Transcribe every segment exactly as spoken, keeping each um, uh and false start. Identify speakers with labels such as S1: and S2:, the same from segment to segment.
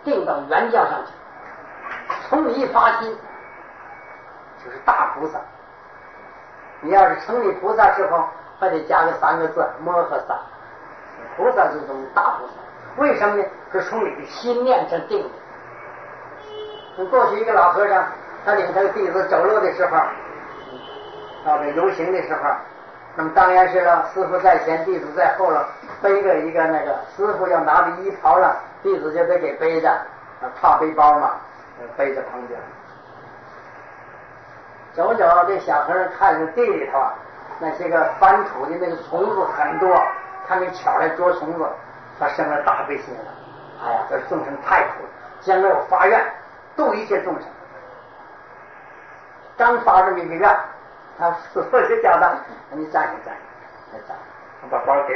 S1: 定到原教上去，从一发心就是大菩萨。你要是成立菩萨时候，还得加个三个字摩诃萨。菩萨是种大菩萨，为什么呢？是从你的心念上定的。过去一个老和尚，他领他的弟子走路的时候，到这游行的时候，那么当然是了，师傅在前，弟子在后了，背个一个那个，师傅要拿着衣袍了，弟子就得给背着，怕背包嘛，背在旁边。走走，这小和尚看着地里头啊，那些个翻土的那个虫子很多，他那巧来捉虫子，他生了大悲心了。哎呀，这众生太苦了，将来我发愿度一切众生。刚发这么一个愿，他师傅就叫他，你站一站，再站，把包给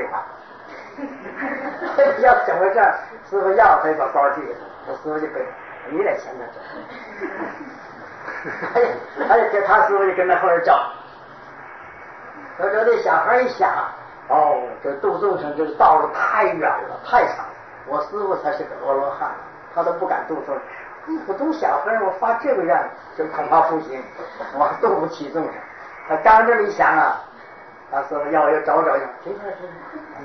S1: 我。要怎么这样？师傅要他把包递给他，师傅就背，你在前面走。哎呀，哎呀，这他师傅就跟他后边照。所以说这小孩一想，哦，这度众生这个道路太远了，太长了。我师傅才是个阿罗汉，他都不敢度众生。普通小和尚，我发这个愿，就恐怕不行，我度不起众生。他刚这么一想啊，他师傅要我要找找去，停停停。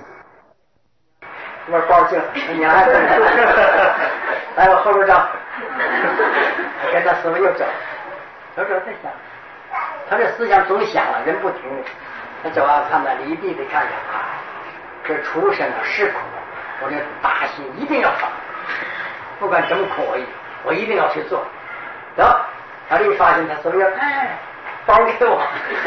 S1: 我包去了，你还等住？来，我后边照。跟他师傅又走。走走再想，他这思想总想了，人不停的。他走啊，看到离地的看着啊，这畜生啊是苦，我这大心一定要发，不管怎么苦我我一定要去做。走，他这一发现他师傅要哎，包给我，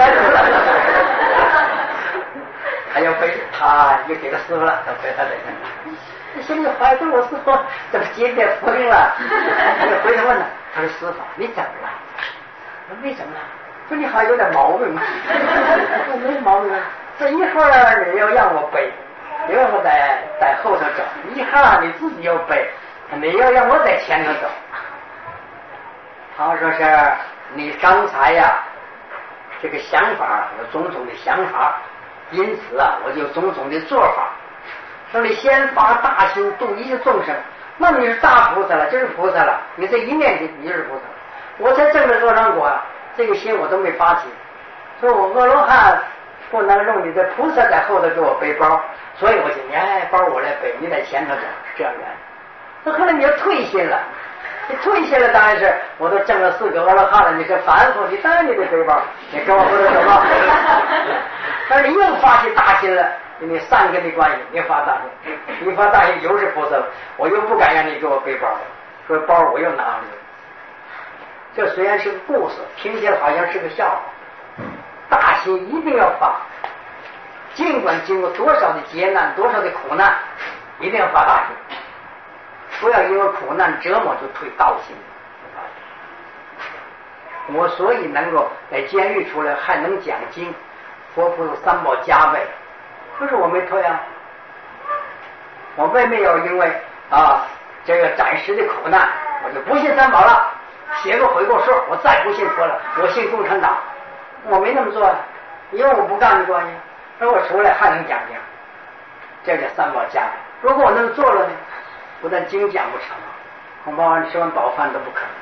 S1: 他要背，他又给他师傅了，他背他的。这心里怀疑我师傅怎么今天复灵了？我回头问他，他说师傅你怎么了？我说为什么呢？说你好像有点毛病。我没毛病啊，这一会儿你要让我背，一会儿我在在后头走，一会儿你自己要背，你要让我在前头走。他说是你刚才呀这个想法有种种的想法，因此啊我就种种的做法。说你先发大心度一切众生，那你是大菩萨了，就是菩萨了，你这一念心你就是菩萨了。我才证了多少果啊，这个心我都没发起。说我阿罗汉不能用你的菩萨在后头给我背包，所以我就哎包我来背，你在前头走，这样的。那后来你要退心了，你退心了当然是我都证了四个阿罗汉了，你这凡夫你当然你得背包，你跟我后头走吧。但是你又发起大心了，你三根的关系，你发大心，你发大心又是菩萨了，我又不敢让你给我背包了，说包我又拿了。这虽然是个故事，听起来好像是个笑话，大心一定要发，尽管经过多少的劫难，多少的苦难，一定要发大心，不要因为苦难折磨就退道心。我所以能够在监狱出来还能讲经，佛菩萨三宝加倍，不是我没退啊，我并没有因为啊这个暂时的苦难我就不信三宝了，写个悔过书，我再不信佛了，我信共产党，我没那么做啊，因为我不干的关系，而我出来还能讲经，这叫三宝加倍。如果我那么做了呢，不但经讲不成，恐怕吃完饱饭都不可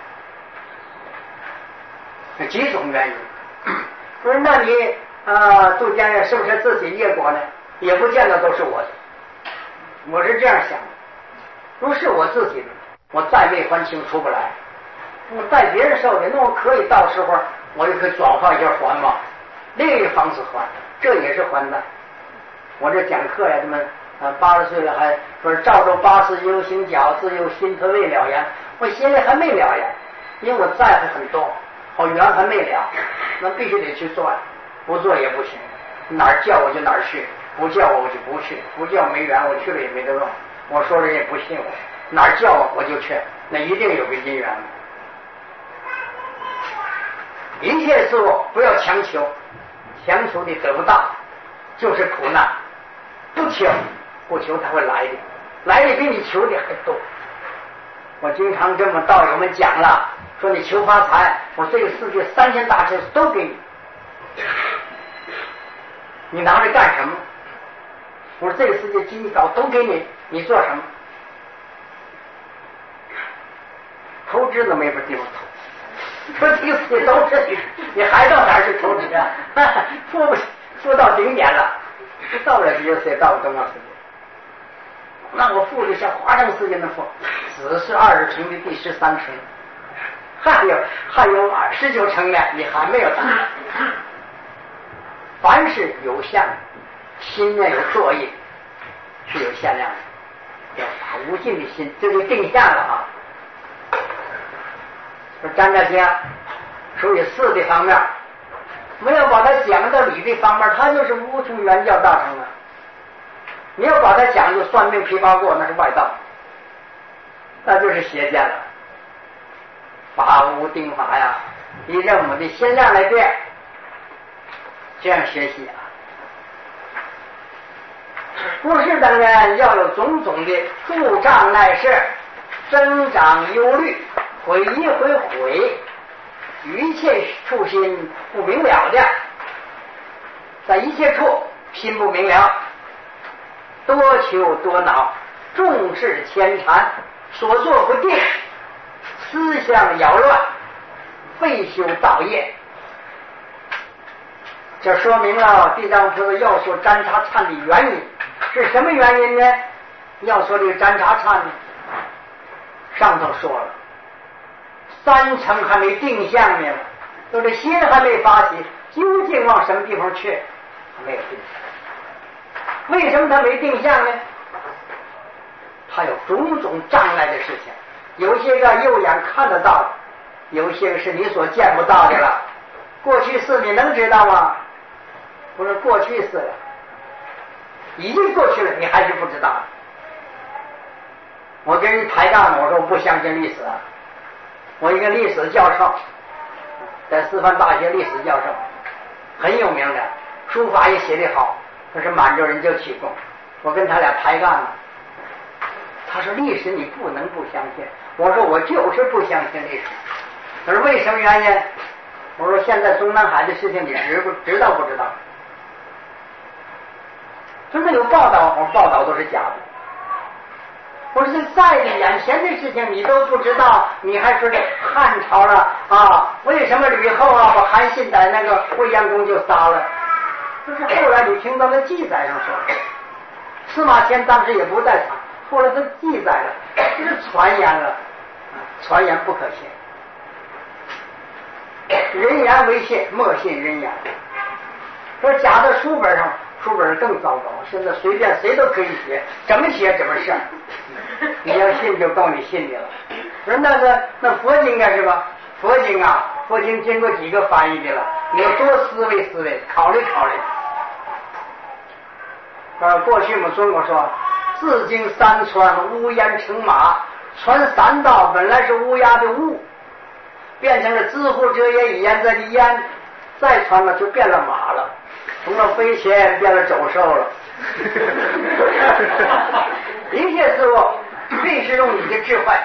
S1: 能。有几种原因。不是，那你啊，度家人是不是自己业果呢？也不见得都是我的。我是这样想的，如是我自己的，我再未还清出不来。我带别人受的，那我可以到时候我就可以转化一下还嘛，另一个方式还，这也是还的。我这讲课呀，他们啊八十岁了还说照着八十由行脚，自由心头未了然，我心里还没了然，因为我在乎很多，我缘还没了，那必须得去做，不做也不行。哪儿叫我就哪儿去，不叫我我就不去，不叫没缘，我去了也没得用。我说人也不信我，哪儿叫我我就去，那一定有个因缘。一切事物不要强求，强求你得不到就是苦难，不求不求它会来的，来的比你求的还多。我经常跟我们道友们讲了，说你求发财，我这个世界三千大千都给你，你拿着干什么？我说这个世界金宝都给你，你做什么？ 纸都没法地方投。说这个世界都是你，你还到哪儿去投纸啊？富不富到顶点了，到不了第九世界，到不东方世界。那我富就像华正世界的富，只是二十层的第十三层，还有还有十九层呢，你还没有达。凡是有相，心念有作业，是有限量的，要发无尽的心，这就定向了啊。说张家家属于四的方面，没有把它讲到理的方面，它就是无从原教大成了。你要把它讲究算命琵琶过，那是外道，那就是邪见了。法无定法呀，以任我的心量来变，这样学习啊。故事当然要有种种的助障碍事，增长忧虑，毁一毁毁，一切处心不明了的，在一切处心不明了，多求多恼，重视牵缠，所作不定，思想扰乱，废修道业。这说明了地藏菩萨要说占察忏的原因是什么原因呢？要说这个占察忏呢，上头说了，三层还没定向呢，就这心还没发起，究竟往什么地方去，还没有定向。为什么他没定向呢？他有种种障碍的事情，有些个右眼看得到，有些个是你所见不到的了。过去式你能知道吗？不是过去式了，已经过去了，你还是不知道。我跟人抬杠呢，我说我不相信历史啊。我一个历史教授，在师范大学历史教授，很有名的，书法也写得好，他是满洲人就起功。我跟他俩抬杠呢，他说历史你不能不相信。我说我就是不相信历史。他说为什么原因？我说现在中南海的事情你知不知道不知道？说那有报道，我说报道都是假的。我说这在眼前的事情你都不知道，你还说这汉朝了啊？为什么吕后啊把韩信在那个未央宫就杀了？就是后来你听到那记载上说，司马迁当时也不在场，后来他记载了，这是传言了，传言不可信，人言为信，莫信人言。说假的书本上，书本上更糟糕，现在随便谁都可以写，怎么写怎么是，你要信就够你信的了。说那个那佛经啊是吧？佛经啊，佛经经过几个翻译的了，你要多思维思维，考虑考虑。呃，过去我们中国说，自经三川，乌烟成马，传三道本来是乌鸦的乌，变成了知乎者也以焉，这的焉，再传了就变了马了，从了飞仙变了走兽了。一切事物必须用你的智慧。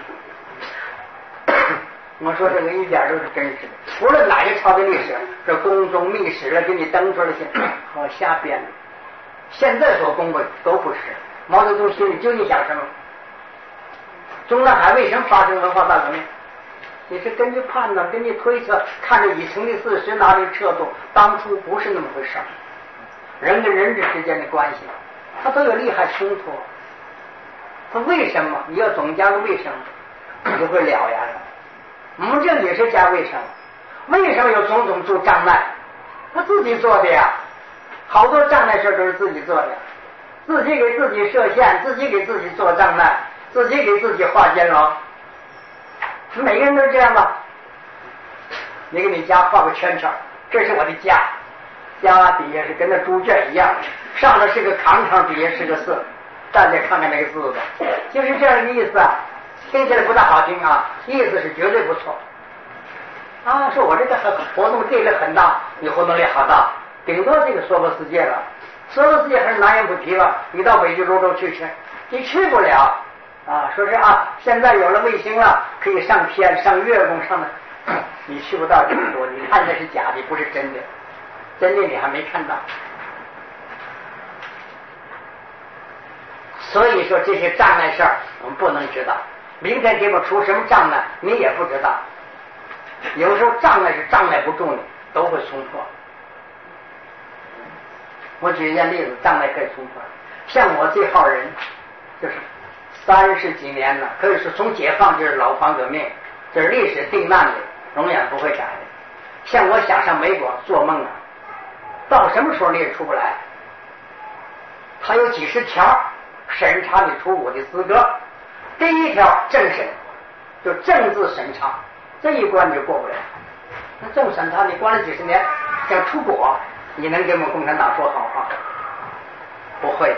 S1: 我说这个一点都是真实的，无论哪一朝的历史，这宫中秘史了给你登出来些，好瞎编的。现在所公布都不是。毛泽东心里究竟想什么？中南海为什么发生文化大革命？你是根据判断，根据推测，看着已成的事实哪里彻度，当初不是那么回事。人跟人之间的关系，它都有利害冲突。它为什么？你要总加个为什么，你就会了然了。我们这也是加为什么？为什么有种种助障碍？他自己做的呀，好多障碍事都是自己做的，自己给自己设限，自己给自己做障碍，自己给自己画监牢。每个人都这样吧？你给你家画个圈圈，这是我的家，家底下是跟那猪圈一样，上头是个扛扛，底下是个色，大家看看那个字吧，就是这样的意思啊。听起来不大好听啊，意思是绝对不错啊。说我这个活动力量很大，你活动力好大，顶多这个娑婆世界了，娑婆世界还是拿眼不提了。你到北极洲洲去去，你去不了啊。说是啊，现在有了卫星了，可以上天上月宫上的，你去不到这么多，你看的是假的，不是真的，真的你还没看到。所以说这些障碍事儿我们不能知道， 明天给我出什么障碍，你也不知道。有时候障碍是障碍不住你，都会冲破。我举一件例子，障碍可以冲破。像我这号人，就是三十几年了，可以说从解放就是老黄革命，这是历史定案的，永远不会改的。像我想上美国做梦啊，到什么时候你也出不来。他有几十条审查你出国的资格。第一条政审，就政治审查，这一关你就过不了。那政审查你关了几十年，想出国，你能给我们共产党说好话？不会的。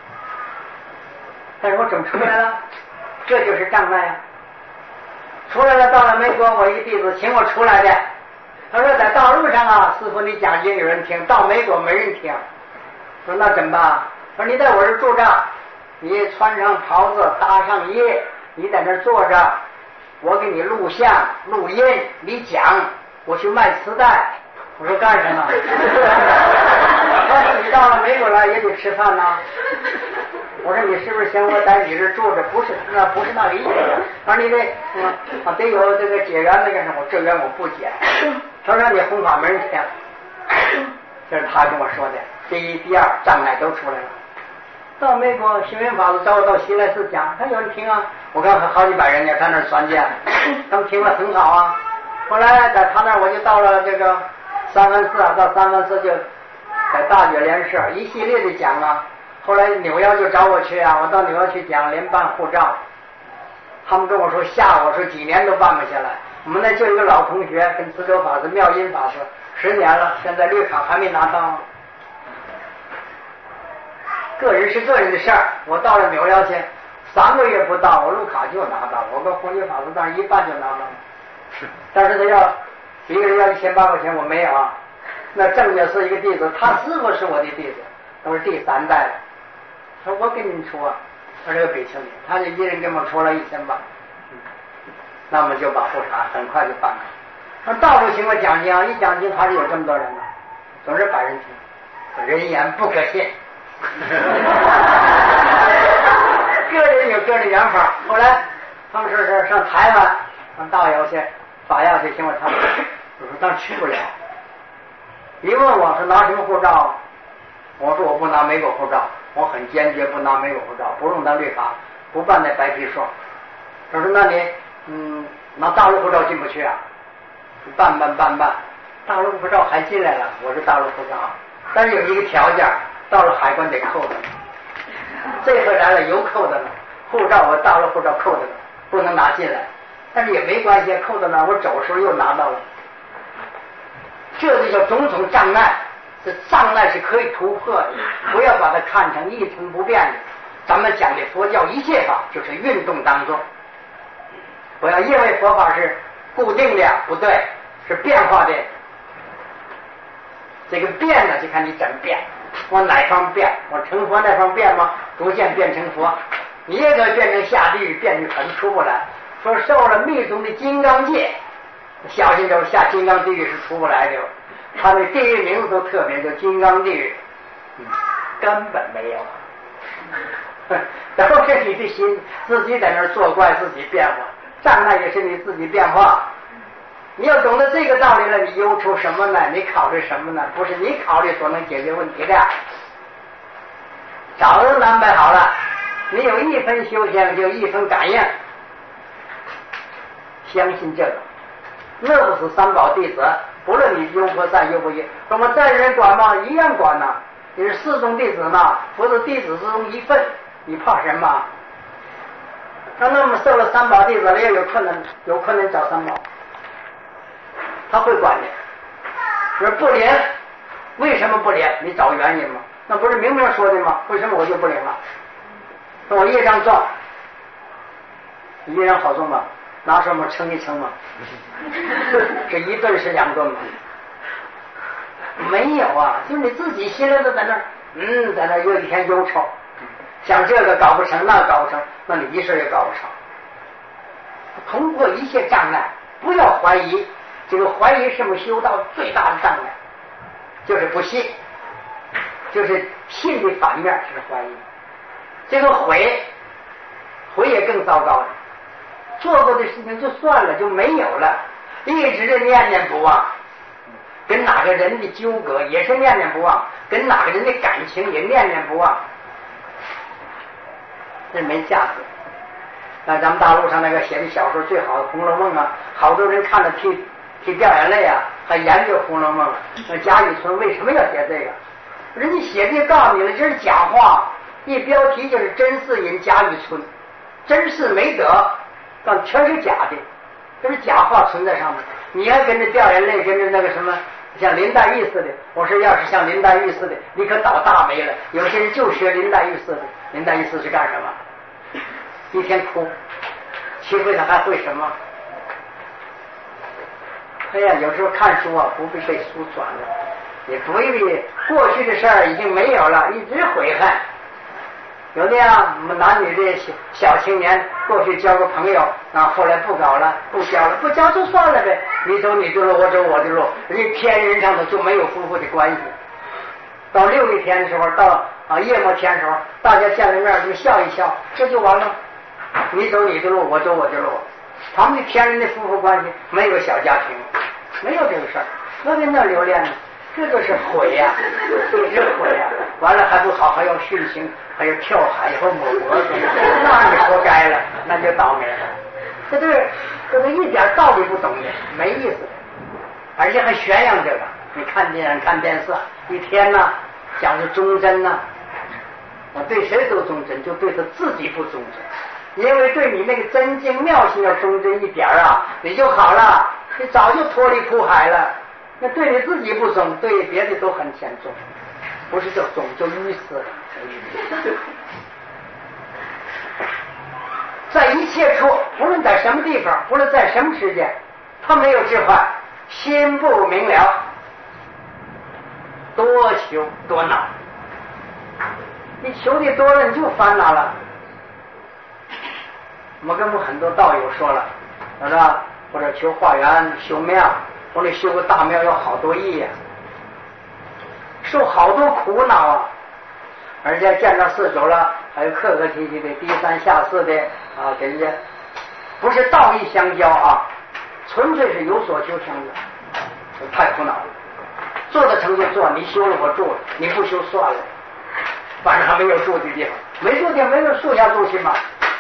S1: 但是我怎么出来了？这就是障碍啊！出来了，到了美国，我一个弟子请我出来的。他说在道路上啊，师傅你讲经有人听，到美国没人听。说那怎么办？他说你在我这住着，你穿上袍子，搭上衣，你在那坐着，我给你录像、录音，你讲，我去卖磁带。我说干什么？他说你到了美国来也得吃饭呐。我说你是不是嫌我在你这住着？不是，那不是那个意思。他说你得嗯啊得有这个结缘那个什么，这缘我不结。他说你弘法没人听。这是他跟我说的。第一、第二障碍都出来了。到美国新闻法子找我到西来寺讲，他有人听啊。我看好几百人呢，他那儿传见，他们听了很好啊。后来在他那儿我就到了这个三藩市啊，到三藩市就在大觉莲社一系列的讲啊。后来纽约就找我去啊，我到纽约去讲联办护照，他们跟我说吓我说几年都办不下来。我们那就有一个老同学跟慈州法师、妙音法师十年了，现在绿卡还没拿到。个人是个人的事儿，我到了纽约去，三个月不到，我绿卡就拿到了，我跟弘法法师当然一半就拿到了。但是他要一个人要一千八块钱，我没有啊。那郑家是一个弟子，他师傅是我的弟子，都是第三代了。他说我给你们出啊，他这个北青的，他就一人给我们出了一千八，嗯，那我们就把护查很快就办了。那到处请我讲经，一讲经还是有这么多人呢，总是百人听，人言不可信。个人有个人缘法。后来他们说是上台湾上大窑去法要去请我谈，我说但去不了。一问我是拿什么护照，我说我不拿美国护照，我很坚决不拿美国护照，不用当绿卡，不办那白皮书。他说那你嗯拿大陆护照进不去啊？办办办办，大陆护照还进来了，我是大陆护照，但是有一个条件，到了海关得扣的。这回来了有扣的了，护照我大陆护照扣的了，不能拿进来，但是也没关系，扣的呢，我走时候又拿到了。这就叫种种障碍，这障碍是可以突破的，不要把它看成一成不变的。咱们讲的佛教一切法就是运动当中，不要因为佛法是固定的，不对，是变化的。这个变呢，就看你怎么变，往哪方变，往成佛那方变吗？逐渐变成佛，你也可以变成下地狱，变成很出不来。说受了密宗的金刚戒，小心点，下金刚地狱是出不来的。他那地狱名字都特别，叫金刚地狱，嗯，根本没有。然后是你的心自己在那儿作怪，自己变化，障碍也是你自己变化。你要懂得这个道理了，你忧愁什么呢？你考虑什么呢？不是你考虑所能解决问题的。早就安排好了，你有一分修行就一分感应，相信这个。那不是三宝弟子，不论你优不善优不优，那么在人管吗？一样管呐、啊。你是四宗弟子嘛，不是弟子之中一份，你怕什么？那那么受了三宝弟子了，也有困难，有困难找三宝，他会管你。说不灵，为什么不灵？你找原因嘛？那不是明明说的吗？为什么我就不灵了？说我业障重，业障好重吗？拿什么称一称吗？这一顿是两顿吗？没有啊，就是你自己心里都在那儿，嗯，在那有一天忧愁，想这个搞不成，那个搞不成，那你一事也搞不成。通过一切障碍，不要怀疑，这个怀疑是我们修道最大的障碍，就是不信，就是信的反面是怀疑。这个悔，悔也更糟糕了。 做过的事情就算了，就没有了，一直念念不忘。跟哪个人的纠葛也是念念不忘，跟哪个人的感情也念念不忘，这没价值。那咱们大陆上那个写的小说最好的《红楼梦》啊，好多人看了替替掉眼泪啊，还研究《红楼梦》。那贾雨村为什么要写这个？人家写的告诉你了，这是假话，一标题就是甄士隐贾雨村，真是没得，但全是假的，这是假话存在上面。你还跟着掉眼泪，跟着那个什么像林黛玉似的，我说要是像林黛玉似的，你可倒大霉了。有些人就学林黛玉似的，林黛玉似的是干什么？一天哭，欺负他还会什么？哎呀，有时候看书啊，不必被书转了，也不必过去的事儿已经没有了，一直悔恨。有的呀，我们男女的小小青年，过去交个朋友啊，后来不搞了，不交了，不交就算了呗，你走你的路，我走我的路，人家天人上头就没有夫妇的关系。到六一天的时候，到啊夜末天的时候，大家见了面就笑一笑，这就完了。你走你的路，我走我的路，他们的天人的夫妇关系没有小家庭，没有这个事儿，那跟那留恋呢，这就是悔呀、啊，一直悔呀、啊，完了还不好，还要殉情，还要跳海或抹脖子，那你活该了，那就倒霉了。这这这个一点道理不懂的，没意思，而且还宣扬这个。你看电视看电视，一天呢讲是忠贞呢，我对谁都忠贞，就对他自己不忠贞，因为对你那个真经妙性要忠贞一点啊，你就好了，你早就脱离苦海了。那对你自己不忠，对别的都很欠忠，不是叫忠，叫愚痴。在一切处，无论在什么地方，无论在什么时间，他没有智慧，心不明了，多求多恼。你求的多了，你就烦恼了。我们跟我们很多道友说了，是吧？或者求化缘、修庙，或者修个大庙要好多亿呀、啊，受好多苦恼啊！而且见到四周了，还有客客气气的、低三下四的啊，给人家不是道义相交啊，纯粹是有所求相交，太苦恼了。做得成就做，你修了我住了，你不修算了，反正还没有住的地方，没住地方没有树下住去嘛。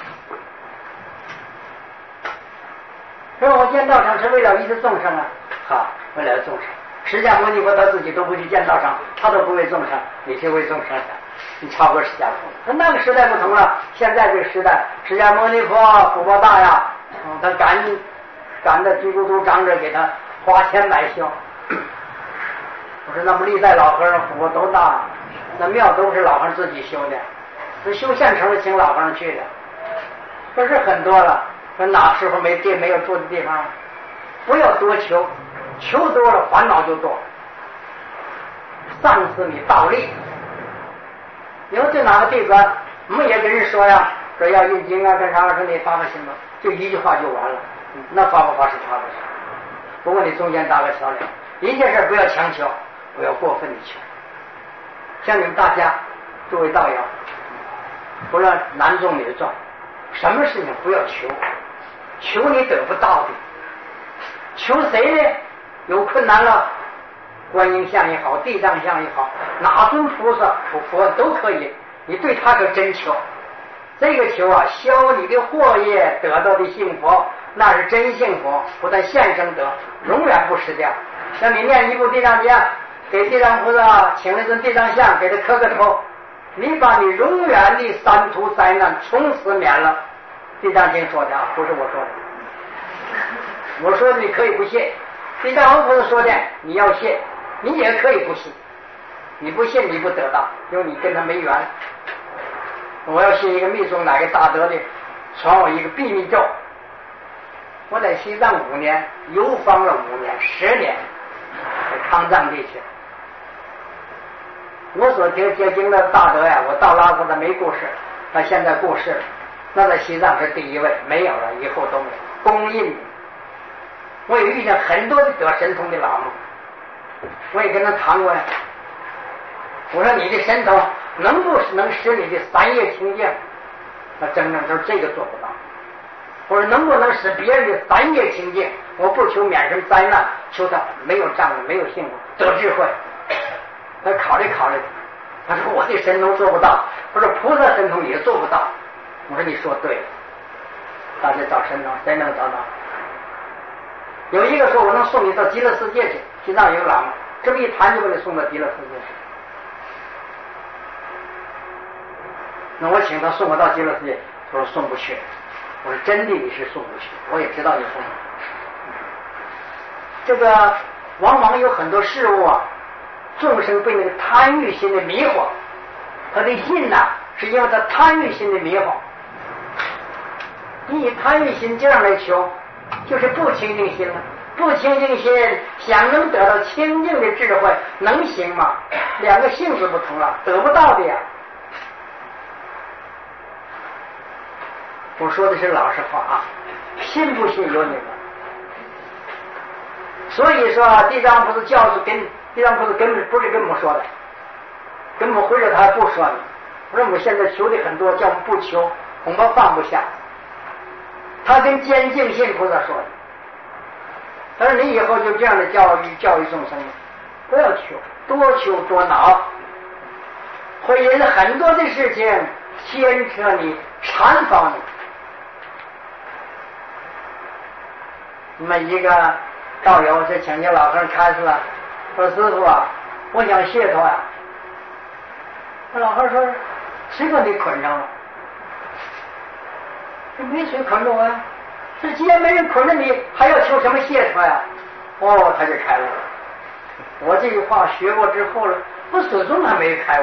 S1: 说我建道场是为了一切众生啊，好，为了众生。释迦牟尼佛他自己都不去建道场，他都不为众生，你去为众生的，你超过释迦牟尼。他那个时代不同了，现在这个时代，释迦牟尼佛福报大呀，嗯、他赶赶着居孤独长者给他花钱买修。我说那么历代老和尚福报都大，那庙都是老和尚自己修的，那修现成的请老和尚去的，不是很多了。说哪时候没地没有住的地方，不要多求，求多了烦恼就多，丧失你道力。你说在哪个地方，我们也跟人说呀，说要印经啊，干啥？说你发个心吧，就一句话就完了。那发不发是他的事，不过你中间搭个桥梁，一件事不要强求，不要过分的求。像你们大家诸位道友，不论男众女众，什么事情不要求，求你得不到的，求谁呢？有困难了，观音像也好，地藏像也好，哪尊菩萨佛佛都可以，你对他可真求。这个求啊，消你的祸业，得到的幸福，那是真幸福，不但现生得，永远不失掉。像你念一部地藏经，给地藏菩萨请了尊地藏像，给他磕个头，你把你永远的三途灾难从此免了。地藏经说的啊，不是我说的。我说的你可以不信，地藏王菩萨说的你要信，你也可以不信。你不信你不得到，因为你跟他没缘。我要信一个密宗哪个大德的传我一个秘密咒，我在西藏五年，游方了五年十年，在康藏地区。我所听接经的大德呀，我到拉萨的没故事，他现在故事，那在西藏是第一位，没有了，以后都没有。公印，我也遇见很多的得神通的喇嘛，我也跟他谈过呀。我说你的神通能不能使你的三业清净？那真正就是这个做不到。 我说能不能使别人的三业清净？我不求免什么灾难，求他没有障碍，没有幸福，得智慧。他考虑考虑，他说我的神通做不到，我说菩萨神通也做不到。我说你说对了，大家找神通，谁能找到？有一个说我能送你到极乐世界去，西藏有个喇嘛，这么一谈就把你送到极乐世界去。那我请他送我到极乐世界，他说送不去。我说真的你是送不去，我也知道你送不去。这个往往有很多事物啊，众生被那个贪欲心的迷惑，他的心呐、啊，是因为他贪欲心的迷惑。你以贪欲心这样来求，就是不清净心了。不清净心想能得到清净的智慧，能行吗？两个性质不同了，得不到的呀。我说的是老实话啊，信不信由你们。所以说地藏菩萨教授跟地藏菩萨根本不是跟我们说的，跟我们回着他还不说呢。我说我们现在求的很多，叫我们不求，恐怕放不下。他跟坚净信菩萨说的，他说你以后就这样的教育教育众生，不要求，多求多恼，会引很多的事情牵扯你、缠绑你。那么一个道友就请教老和尚开示了，说师傅啊，我想解脱呀。那老和尚说，谁把你捆上了？没谁捆着我呀。这既然没人捆着你，还要求什么解脱呀？哦，他就开悟了。我这句话学过之后了，我始终还没开悟。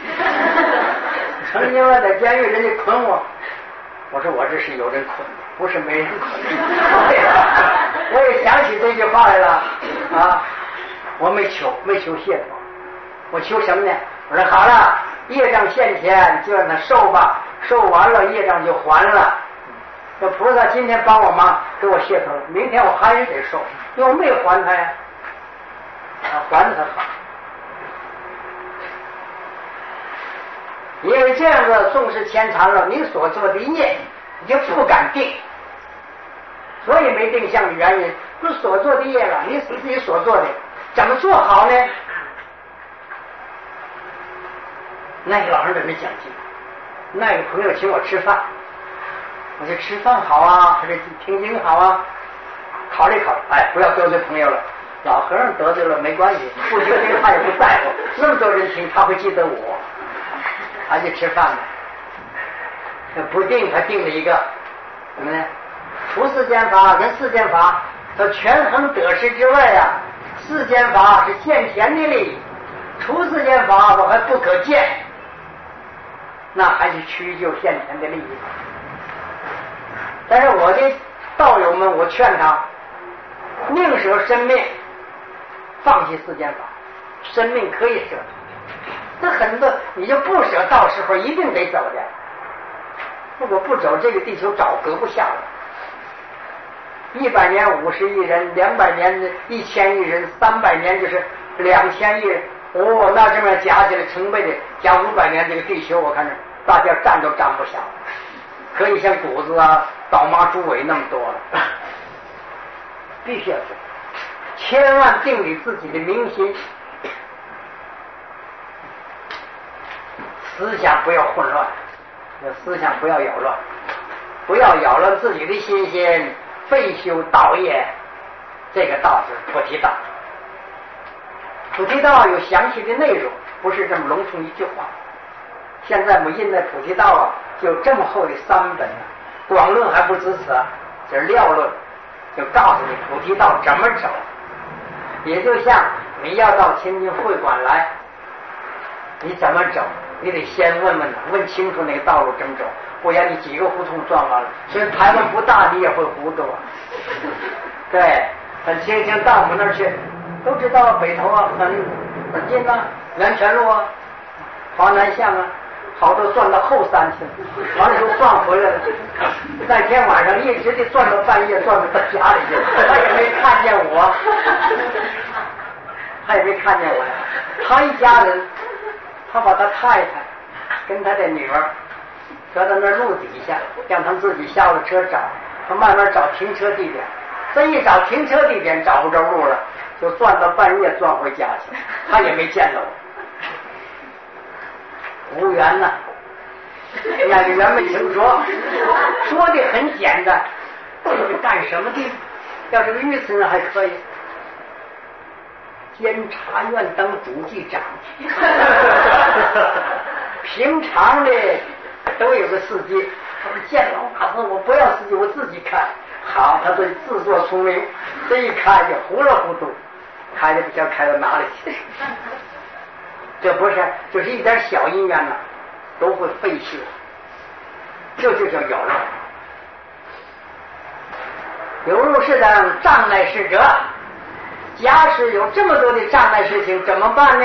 S1: 曾经我在监狱，人家捆我，我说我这是有人捆的，不是没人捆的。我也想起这句话来了啊！我没求，没求解脱，我求什么呢？我说好了，业障现前，就让他受吧，受完了业障就还了。这菩萨今天帮我忙，给我解脱了，明天我还是得受，因为我没还他呀，啊，还他好。因为这样子纵使牵缠了你所做的业，你就不敢定。所以没定向的原因，不是所做的业了，你自己所做的怎么做好呢？那个老师怎么讲经？那个朋友请我吃饭，我就吃饭好啊，还是听经好啊？考虑考虑，哎，不要得罪朋友了。老和尚得罪了没关系，不得罪他也不在乎，那么多人听他会记得我，他就吃饭了。不定他定了一个什么呢？除世间法跟世间法，它权衡得失之外啊，世间法是现前的利益，除世间法我还不可见，那还是屈就现前的利益。但是我的道友们，我劝他宁舍生命，放弃世间法，生命可以舍，这很多你就不舍，到时候一定得走的。如果不走，这个地球早搁不下了。一百年五十亿人，两百年一千亿人，三百年就是两千亿人。哦，那这么加起来成倍的加五百年，这个地球我看着大家站都站不下，可以像谷子啊、倒麻猪尾那么多了。必须要做，千万定理自己的明心，思想不要混乱，思想不要扰乱，不要扰乱自己的心心。废修道业，这个道是菩提道。菩提道有详细的内容，不是这么笼统一句话。现在我们印的菩提道啊，就这么厚的三本，广论还不止此，这是料论，就告诉你菩提道怎么走。也就像你要到清净会馆来，你怎么走？你得先问问他，问清楚那个道路怎么走。不然你几个胡同转完了，所以台湾不大你也会糊涂啊。对，很清清到我们那儿去，都知道北头啊，很很近啊，源泉路啊，华南巷啊，好多转到后山去了，完了又转回来了。那天晚上一直的转到半夜，转到他家里去，他也没看见我，他也没看见我呀。他一家人，他把他太太跟他的女儿搁到那路底下，让他们自己下了车找， 他慢慢找停车地点，这一找停车地点找不着路了，就转到半夜转回家去，他也没见到我。无缘呐，那个人没听说，说的很简单，这是干什么的？要是个御赐人还可以，监察院当主计长。平常的都有个司机，他说见老法师我不要司机，我自己开。好，他说自作聪明，这一开就糊里糊涂，开的不知道开到哪里去。这不是，就是一点小因缘呢，都会废弃，这就叫有漏。有入是等障碍事者，假使有这么多的障碍事情，怎么办呢？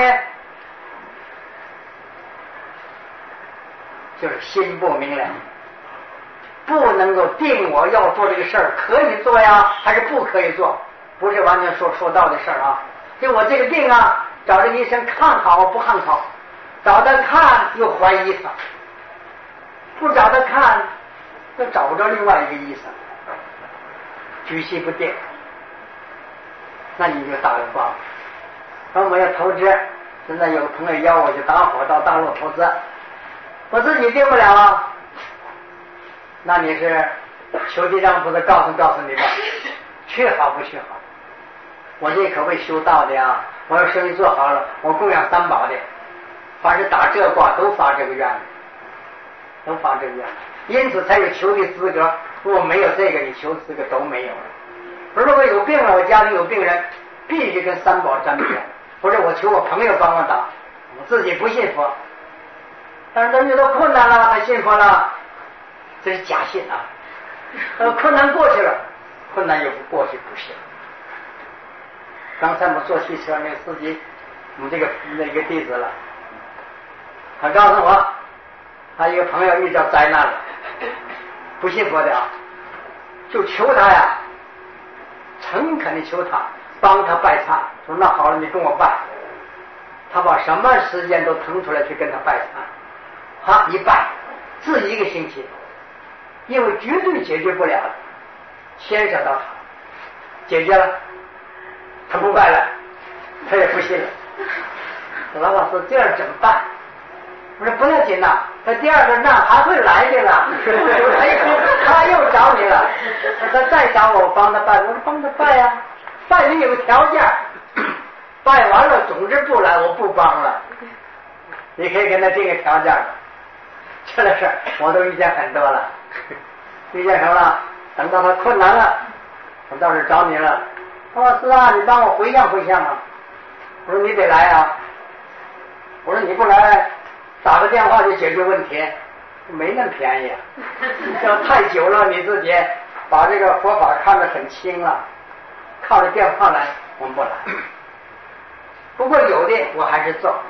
S1: 就是心不明了，不能够定我要做这个事儿，可以做呀，还是不可以做？不是完全说说道的事儿啊。就我这个病啊，找这个医生看好不看好，找他看又怀疑他，不找他看又找不着另外一个医生，举棋不定，那你就打个光。说我要投资，现在有个朋友邀我去搭伙到大陆投资，我自己定不了啊。那你是求地藏菩萨告诉告诉你吧，去好不去好？我这可谓修道的啊！我要生意做好了，我供养三宝的，凡是打这卦都发这个愿，都发这个愿，因此才有求的资格。如果没有这个，你求资格都没有了。如果有病了，我家里有病人，必须跟三宝沾边，或者我求我朋友帮我打，我自己不信佛。但是他遇到困难了，他信佛了，这是假信啊！呃，困难过去了，困难又不过去不行。刚才我们坐汽车那个司机，我们这个那个弟子了，他告诉我，他一个朋友遇到灾难了，不信佛的啊，就求他呀，诚恳的求他帮他拜忏，说那好了，你跟我拜。他把什么时间都腾出来去跟他拜忏，他一拜，自己一个星期，因为绝对解决不了，牵扯到他，解决了。他不拜了，他也不信了。老法师这样怎么办？我说不要紧呐，他第二个难还会来的了。他又找你了，他再找我帮他拜，我说帮他拜呀、啊，拜你有个条件，拜完了总之不来，我不帮了。你可以跟他定个条件。这个事儿我都遇见很多了，遇见什么了？等到他困难了，我到这找你了。他说是啊，你帮我回向回向啊。我说你得来啊。我说你不来，打个电话就解决问题，没那么便宜啊。要太久了，你自己把这个佛法看得很轻了，靠着电话来，我们不来。不过有的我还是做。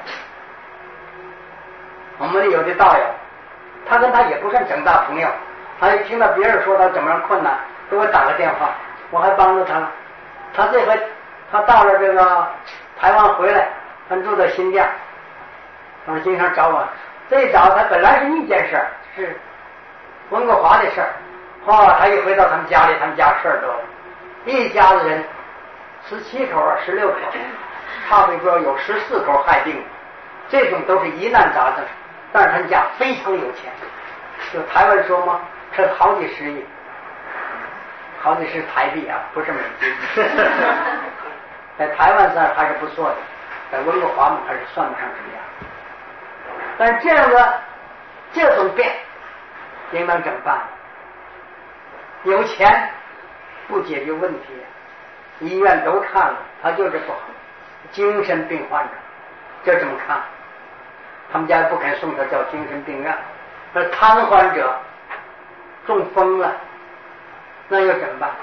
S1: 我们有的道友，他跟他也不算整大朋友，他一听到别人说他怎么样困难，给我打个电话，我还帮助他了。他这回他到了这个台湾回来，他住在新店，他说经常找我。这一找他本来是一件事，是温国华的事儿。哦，他一回到他们家里，他们家事儿多了，一家子人十七口啊，十六口，差不多有十四口害病，这种都是疑难杂症。但是他们家非常有钱，就台湾说嘛，这好几十亿。好几十台币啊，不是美金。在台湾上还是不错的，在温哥华嘛还是算不上什么样。但是这样的这种病应当怎么办？有钱不解决问题，医院都看了，他就是不好，精神病患者，这怎么看？他们家不肯送他叫精神病院。而瘫痪者中风了，那又怎么办？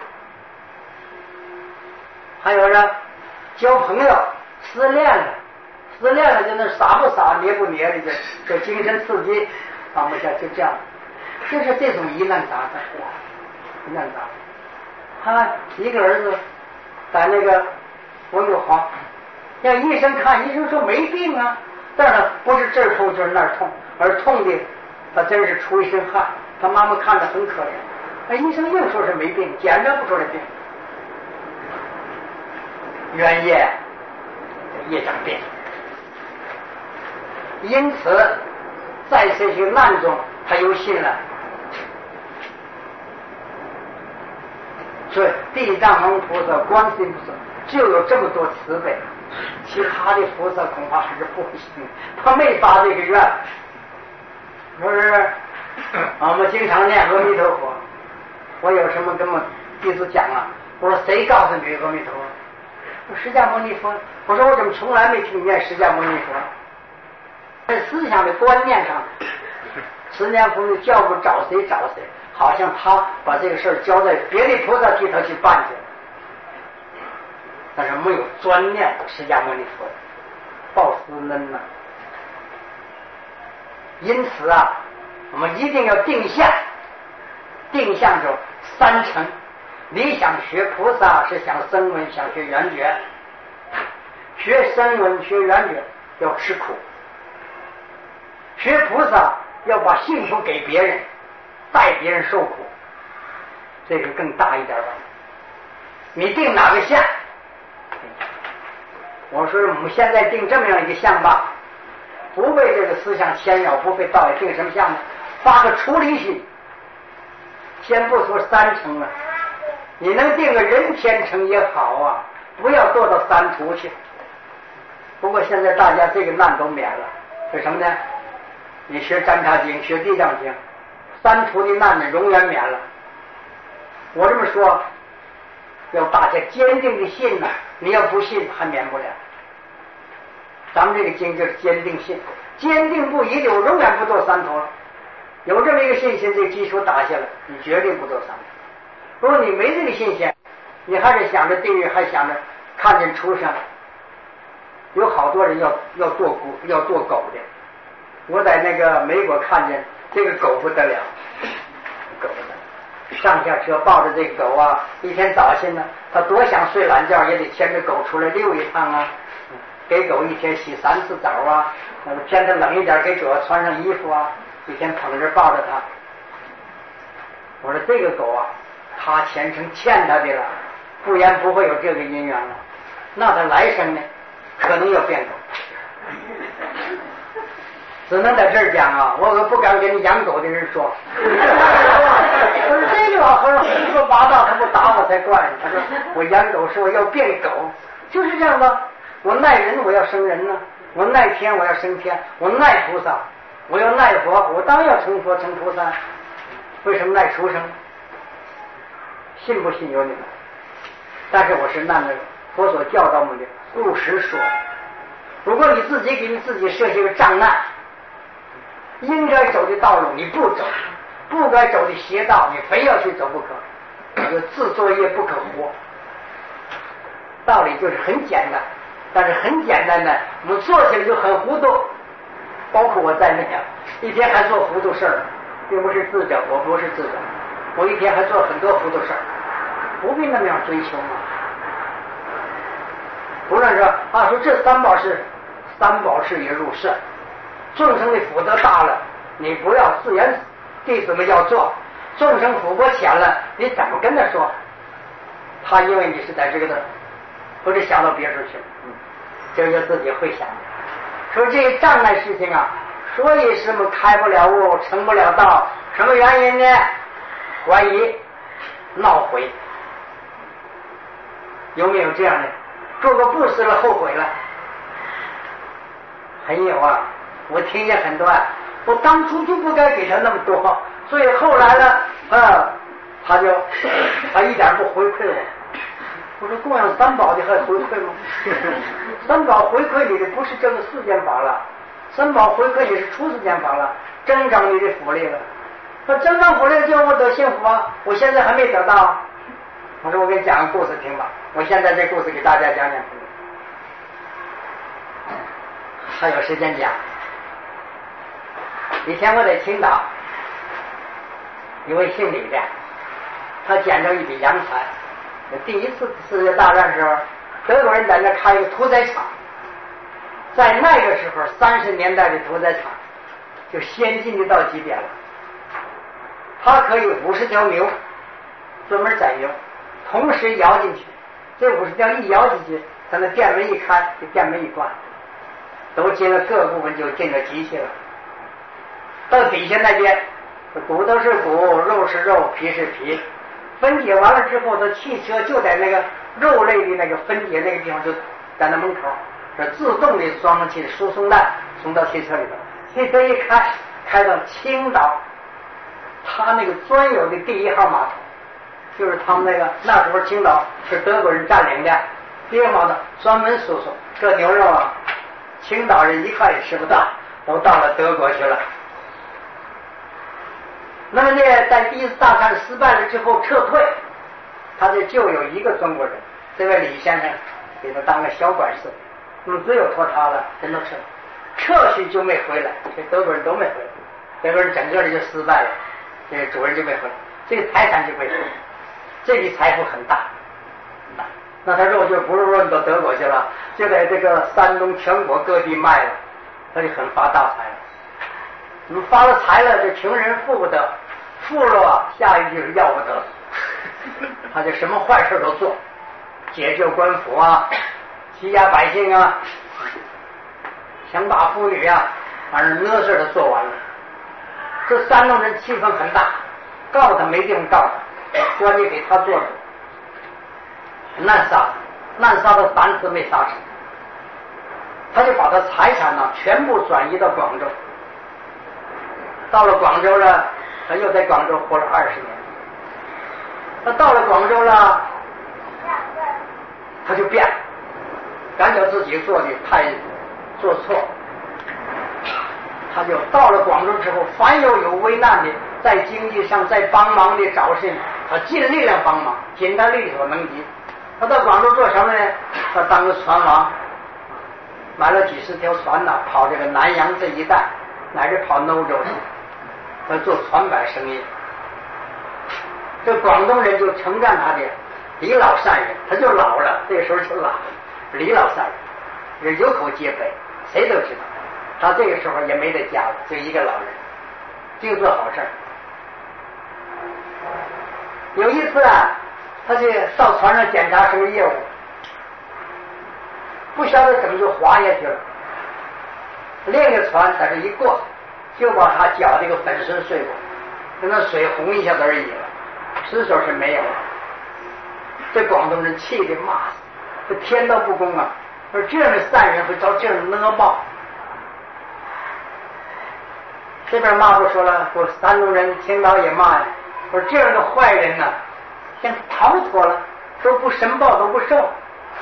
S1: 还有呢，交朋友失恋了，失恋了就那傻不傻捏不捏的，就就精神刺激放不下，就这样，就是这种疑难杂症，疑难杂症。他一个儿子在那个温哥华，让医生看，医生说没病啊，但是不是这儿痛就是那儿痛，而痛的他真是出一身汗，他妈妈看着很可怜。 那医生硬说是没病，检查不出来病。原业业障病，因此在这些难中他又信了。所以地藏王菩萨、观世音菩萨就有这么多慈悲，其他的菩萨恐怕还是不行，他没发这个愿。是不是？我们经常念阿弥陀佛，我有什么跟我弟子讲啊？我说谁告诉你阿弥陀佛？我释迦牟尼佛。我说我怎么从来没听见释迦牟尼佛？在思想的观念上，持念佛的教不找谁找谁，好像他把这个事儿交在别的菩萨替他去办去，但是没有专念释迦牟尼佛，报私恩呐。因此啊，我们一定要定向，定向就三成。你想学菩萨是想声闻，想学缘觉，学声闻学缘觉要吃苦，学菩萨要把幸福给别人，带别人受苦，这个更大一点吧。你定哪个相？我说我们现在定这么样一个相吧，不被这个思想牵扰，不被道业，定什么相呢？发个出离心。先不说三成了，你能定个人天成也好啊，不要做到三途去。不过现在大家这个难都免了，为什么呢？你学占察经，学地藏经，三途的难呢永远免了。我这么说，要大家坚定的信呢、啊，你要不信还免不了。咱们这个经就是坚定信，坚定不移就永远不做三途了。有这么一个信心，这个基础打下来，你绝对不做三途。如果你没这个信心，你还是想着地狱，还想着看见畜生，有好多人要要做狗，要做狗的。我在那个美国看见这个狗不得了，狗不得了，上下车抱着这个狗啊，一天早晨呢，他多想睡懒觉，也得牵着狗出来溜一趟啊，给狗一天洗三次澡啊，那么天它冷一点，给狗穿上衣服啊，一天捧着抱着它。我说这个狗啊，他前程欠他的了，不然不会有这个姻缘了。那他来生呢，可能要变狗。只能在这儿讲啊，我可不敢跟你养狗的人说。我说这个老和尚胡说八道，他不打我才怪呢。他说我养狗是我要变狗，就是这样的。我耐人我要生人呢，我耐天我要生天，我耐菩萨我要耐佛，我当然要成佛成菩萨。为什么耐畜生？信不信由你们。但是我是按照佛所教导我们的务实说。如果你自己给你自己设下个障碍，应该走的道路你不走，不该走的邪道你非要去走不可，就自作业不可活。道理就是很简单，但是很简单的我们做起来就很糊涂，包括我在内啊，一天还做糊涂事儿，并不是自者，我不是自者，我一天还做很多糊涂事儿，不必那么样追求嘛。不论说啊，说这三宝是三宝是也入圣，众生的福德大了，你不要自然弟子们要做；众生福薄浅了，你怎么跟他说？他因为你是在这个的，不是想到别处去了，嗯，这就自己会想。说这些障碍事情啊，所以什么开不了悟，成不了道，什么原因呢？怀疑、闹悔，有没有这样的？做个布施了后悔了？很有啊，我听见很多啊，我当初就不该给他那么多，所以后来呢，啊，他就他一点不回馈我。我说供养三宝的还回馈吗？三宝回馈你的不是这个世间法了，三宝回馈你是出世间法了，增长你的福利了。说增长福利就我得幸福啊，我现在还没得到。我说我给你讲个故事听吧，我现在这故事给大家讲讲。还有时间讲。以前我在青岛，一位姓李的，他捡着一笔洋财。第一次世界大战的时候，德国人在那开一个屠宰场，在那个时候三十年代的屠宰场就先进的到极点了。他可以五十条牛专门在用，同时摇进去，这五十条一摇进去，它那电门一开，这电门一关，都进了各部分，就进了机器了。到底下那边，骨头是骨，肉是肉，皮是皮，分解完了之后，这汽车就在那个肉类的那个分解那个地方，就在那门口，这自动的装上去输送带送到汽车里头。汽车一开，开到青岛，他那个专有的第一号码头，就是他们那个那时候青岛是德国人占领的，第一号码头专门输送这牛肉啊，青岛人一块也吃不到，都到了德国去了。那么呢，在第一次大战失败了之后撤退，他这就有一个中国人，这位李先生给他当个小管事，那么只有托他了，人都撤，撤去就没回来，这德国人都没回来，德国人整个的就失败了，这个主人就没回来，这个财产就没回来，这笔财富很大，很大。那他肉就不是说到德国去了，就在这个山东全国各地卖了，他就很发大财了。你们发了财了，这穷人富不得，富了啊，下一句就是要不得，他就什么坏事都做，解救官府啊，欺压百姓啊，强打妇女啊，反正那事都做完了。这山东人气愤很大，告他没地方告他，关键给他做的，滥杀，滥杀到三次没杀成，他就把他财产呢全部转移到广州。到了广州了，他又在广州活了二十年。他到了广州了，他就变了，感觉自己做的太做错，他就到了广州之后，凡有有危难的，在经济上在帮忙的找事，他尽力量帮忙，尽他力所能及。他到广州做什么呢？他当个船王，买了几十条船呢，跑这个南洋这一带，乃至跑欧洲去。他做船摆生意，这广东人就称赞他的李老善人，他就老了，这个时候就老了，李老善人，人有口皆碑，谁都知道。他这个时候也没得家了，就一个老人，就做好事儿。有一次啊，他就到船上检查什么业务，不晓得怎么就滑下去了，另一个船在这一过，就把他搅这个粉身碎骨，跟那水红一下子而已了，尸首是没有了。这广东人气得骂死，这天道不公啊！说这样的善人会遭这样的恶报。这边骂不说了，我山东人青岛也骂呀，说这样的坏人呢、啊，像逃脱了，都不申报都不受。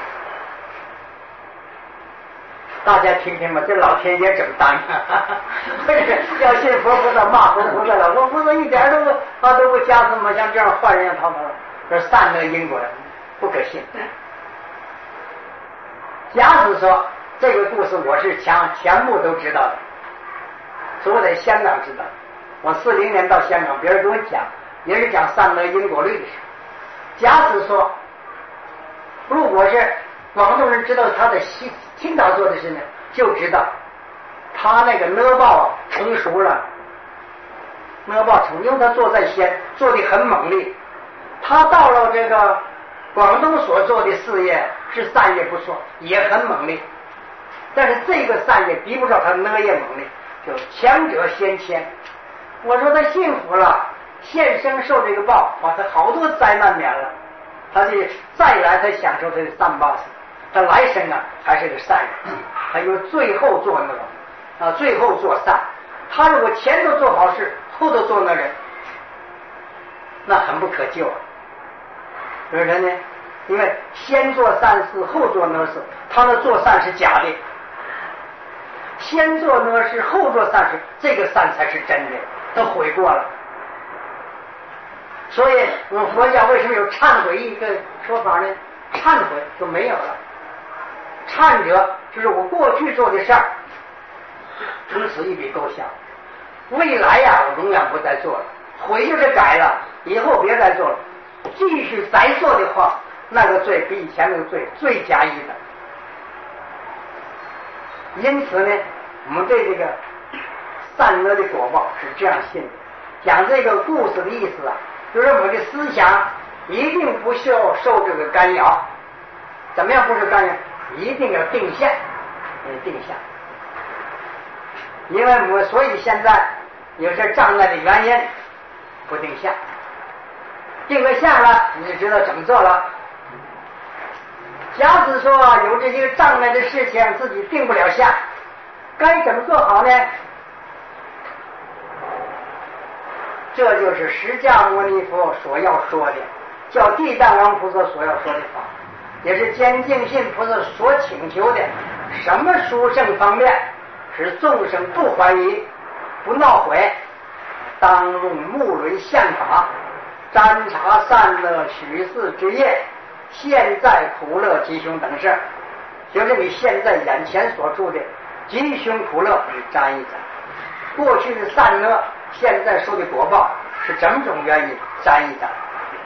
S1: 大家听听吧，这老天爷怎么当啊？要信佛菩萨骂佛菩萨了，佛菩萨一点都不他都不加什么，像这样坏人要逃脱了，这善恶因果不可信。假使说这个故事我是全全部都知道的，所以我在香港知道，我四零年到香港，别人给我讲，也是讲善恶因果律的事。假使说，如果是广东人知道他的青青岛做的事呢，就知道他那个恶报成熟了，恶报成，因为他做在先，做的很猛烈。他到了这个广东所做的事业是善业不错，也很猛烈，但是这个善业比不上他恶业猛烈，就强者先迁。我说他幸福了，现生受这个报，把他好多灾难免了，他就再来他享受这个善报，他来生啊还是个善人，他就最后做恶啊，最后做善。他如果前头做好事，后头做恶人，那很不可救啊。有人呢，因为先做善事后做恶事，他的做善是假的，先做恶事后做善事，这个善才是真的，他悔过了。所以我们佛教为什么有忏悔一个说法呢？忏悔就没有了，忏者就是我过去做的事儿，从此一笔勾销，未来呀、啊、我永远不再做了，悔就是改了，以后别再做了，继续再做的话，那个罪比以前那个罪罪加一的。因此呢，我们对这个善恶的果报是这样信的。讲这个故事的意思啊，就是我们的思想一定不需要受这个干扰。怎么样不受干扰？一定要定线，定下。因为我们所以现在有些障碍的原因不定下，定了下了，你就知道怎么做了。假使说有这些障碍的事情自己定不了下，该怎么做好呢？这就是释迦牟尼佛所要说的，叫地藏王菩萨所要说的法，也是坚净信菩萨所请求的。什么殊胜方面使众生不怀疑不恼悔，当用目轮宪法瞻察善恶取世之业，现在苦乐吉凶等事，就是你现在眼前所住的吉凶苦乐，你沾一沾。过去的善恶，现在受的果报是种种原因，沾一沾。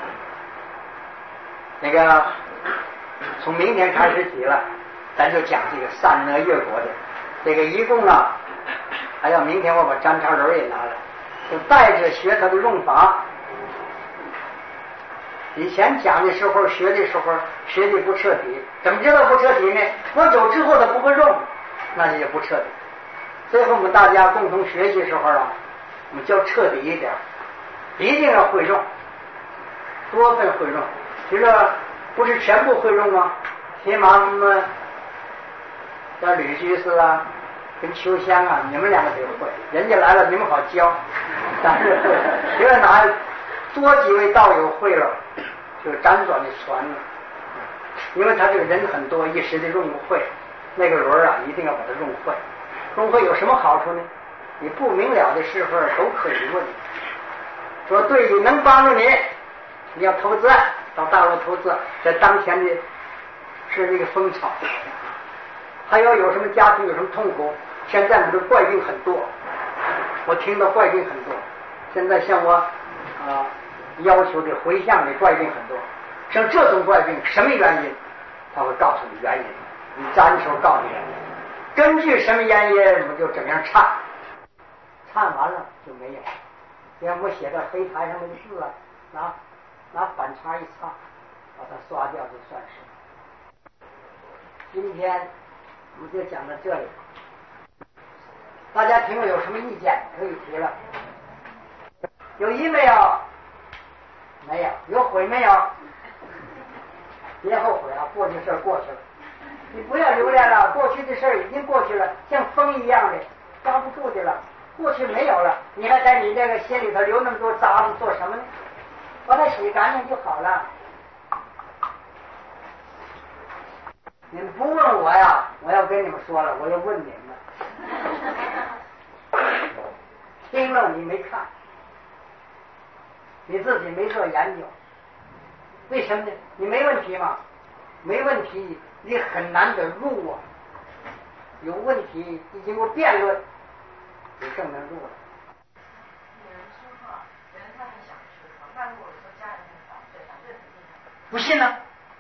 S1: 那个从明天开始起了，咱就讲这个善恶业果的。这个一共啊，还要明天我把粘茶轮也拿来，就带着学它的用法。以前讲的时候学的时候学的不彻底，怎么知道不彻底呢？我走之后他不会用，那也不彻底。最后我们大家共同学习时候啊，我们就要彻底一点，一定要会用，多份会用。就说不是全部会用吗？起码我们像吕居士啊跟秋香啊，你们两个得会，人家来了你们好教。但是学了哪多几位道友会了，就辗转的传了。因为他这个人很多，一时的用不会，那个轮啊一定要把它用会。用会有什么好处呢？你不明了的时候都可以问，说对你能帮助你，你要投资到大陆投资，在当前的是这个风潮。还有有什么家庭有什么痛苦，现在我们的怪病很多，我听到怪病很多，现在像我啊、呃、要求的回向的怪病很多，像这种怪病什么原因，他会告诉你原因，你粘的时候告诉你原因，根据什么原因我们就怎么样忏，忏完了就没有。像我写在黑台上那个字啊，拿拿板擦一擦，把它刷掉就算是。今天我们就讲到这里，大家听了有什么意见可以提了。有疑没有？没有。有悔没有？别后悔啊，过去的事过去了，你不要留恋了，过去的事已经过去了，像风一样的抓不住的了，过去没有了，你还在你这个心里头留那么多渣子做什么呢？把它洗干净就好了。你们不问我呀，我要跟你们说了，我要问你们。听了你没看，你自己没做研究，为什么呢？你没问题嘛，没问题你很难得入啊。有问题你经过辩论，你更能入了。
S2: 有人说话，有人他很想吃的，那如果说家人很反对，反对
S1: 不信呢？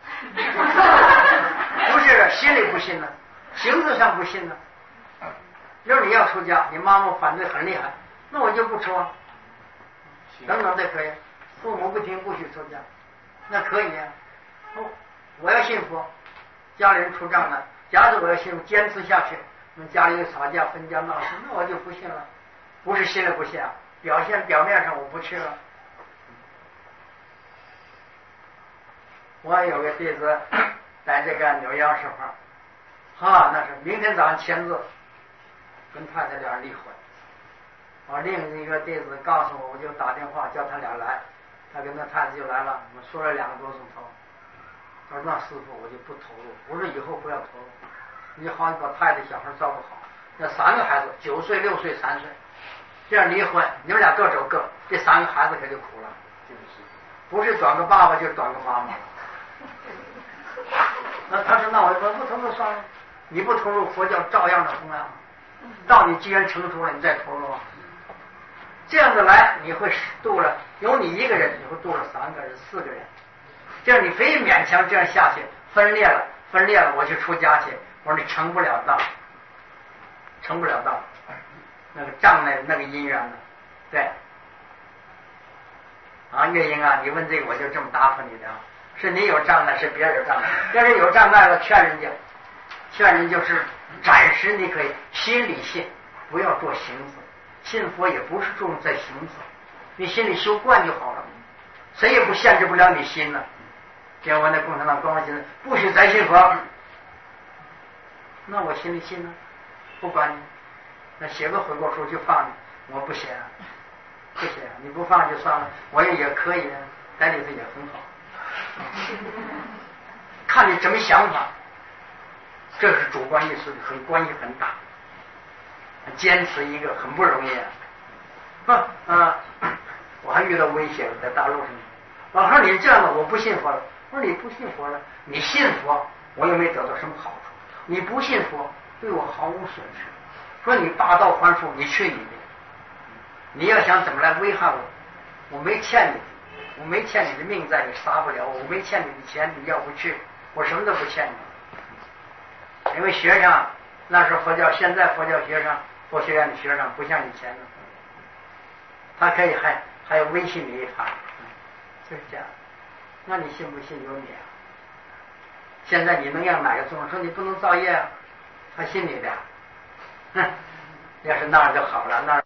S1: 不是心里不信呢，形式上不信呢。要是你要出家，你妈妈反对很厉害，那我就不出啊。等等这可以，父母不听不许出家，那可以啊。哦，我要信佛，家里人出障了，假使我要信，坚持下去，那家里有吵架分家闹事，那我就不信了。不是心里不信啊，表现表面上我不去了。我有个弟子在这个纽约时候，哈，那是明天早上签字，跟太太俩人离婚。我另一个弟子告诉我，我就打电话叫他俩来，他跟他太太就来了，我们说了两个多钟头。他说：“那师傅，我就不投入。”我说：“以后不要投入，你好像把太太小孩照顾好。那三个孩子，九岁、六岁、三岁，这样离婚，你们俩各走各，这三个孩子可就苦了。不是短个爸爸，就是短个妈妈。”那他说：“那我我不投入算了，你不投入，佛教照样的弘扬。到你机缘成熟了，你再投入。这样子来，你会度了，有你一个人，你会度了三个人、四个人。这样你非勉强这样下去，分裂了，分裂了，我去出家去。我说你成不了道，成不了道，那个障碍，那个因缘呢？对。 啊，月英啊，你问这个我就这么答复你的，是你有障碍，是别人有障碍。要是有障碍了，劝人家，劝人就是暂时你可以心里信，不要做形式。信佛也不是重在形式，你心里修惯就好了，谁也不限制不了你心了。结果那共产党高高兴的不许再信佛，那我心里信了，不管你，那写个悔过书就放你，我不写啊，不写，你不放就算了，我也也可以，在里头也很好，看你怎么想法，这是主观意识很关系很大，坚持一个很不容易啊。啊，我还遇到威胁，在大陆上，老汉你这样的我不信佛了。我说你不信佛了，你信佛我又没得到什么好处，你不信佛对我毫无损失。说你霸道还术，你去你的！你要想怎么来危害我，我没欠你，我没欠你的命在，你杀不了我，我没欠你的钱，你要不去，我什么都不欠你。因为学生那时候佛教，现在佛教学生，佛学院的学生不像以前的，他可以还还要威胁你一番，就是这样。那你信不信由你啊？现在你能让哪个宗说你不能造业啊？他信你的，哼，要是那儿就好了，那儿